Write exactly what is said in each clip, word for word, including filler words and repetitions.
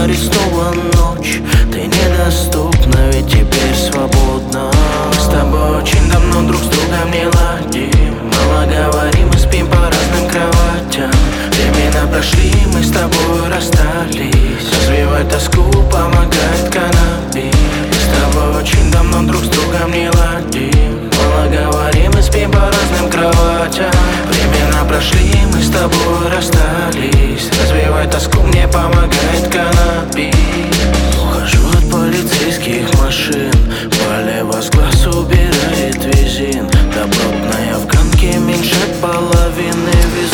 говорит снова ночь. Ты недоступна, ведь теперь свободна. Мы с тобой очень давно друг с другом не ладим. Мало говорим, мы спим по разным кроватям. Времена прошли, мы с тобой расстались. Развивать тоску помогает каннабис. Мы с тобой очень давно друг с другом не ладим. Мало говорим, мы спим по разным кроватям. Времена прошли, мы с тобой расстались. Развивать тоску мне помогает каннабис. Ухожу от полицейских машин, полево с глаз убирает визин. Добротной афганки меньше половины.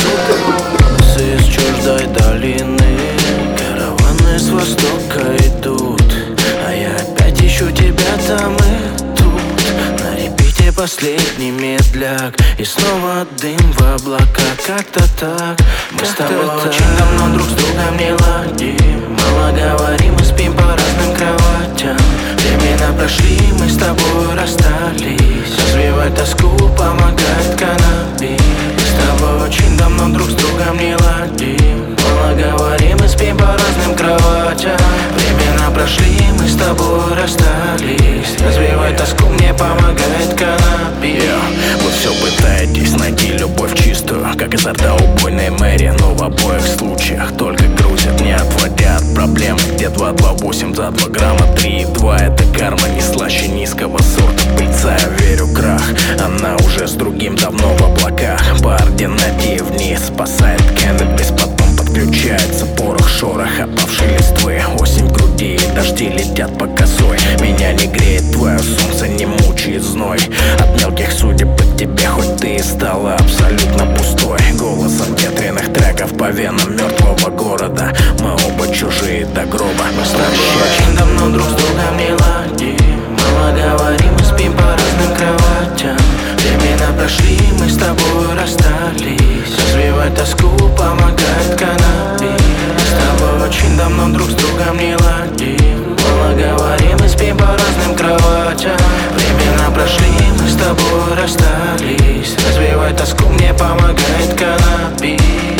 Везут из чуждой долины. Караваны с востока идут, а я опять ищу тебя там и тут. На репите последний медляк, и снова дым в облака. Как-то так. Мы с тобой очень давно друг с другом не ладим. Мало говорим, мы спим по разным кроватям. Времена прошли, мы с тобой расстались. Развивать тоску помогает каннабис. Мы с тобой очень давно друг с другом не ладим. Мало говорим, мы спим по разным кроватям. Времена прошли, мы с тобой расстались. Развивать тоску мне помогает каннабис. yeah. Вы все пытаетесь найти любовь чистую, как изо рта убойной Мэри. Но в обоих случаях только грузят, не отводя от проблем. Где два, два, восемь за два грамма, три и два. Это карма не слаще низкого сорта пыльца. Я верю, крах, она уже с другим давно в облаках. По ординате вниз спасает каннабис, потом подключается порох, шорох опавшей листвы. Осень в груди, дожди летят по косой. Меня не греет твое солнце, не мучает зной. От мелких судеб от тебе, хоть ты и стала абсолютно пустой. Голосом ветреных треков по венам мертвого города. Мы оба чужие до гроба. Мы с тобой очень давно друг с другом не ладим. Мало говорим, мы спим по разным кроватям. Времена прошли, мы с тобой расстались. Развивать тоску помогает каннабис. Мы с тобой очень давно друг с другом не ладим. Мало говорим, мы спим по разным кроватям. Времена прошли, мы с тобой расстались. Развивать тоску мне помогает каннабис.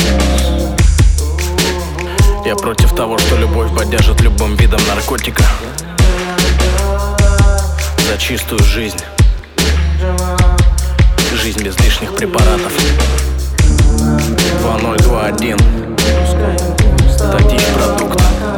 Я против того, что любовь поддержит любым видом наркотика. За чистую жизнь. Жизнь без лишних препаратов. Два ноль два один. Татич продукт.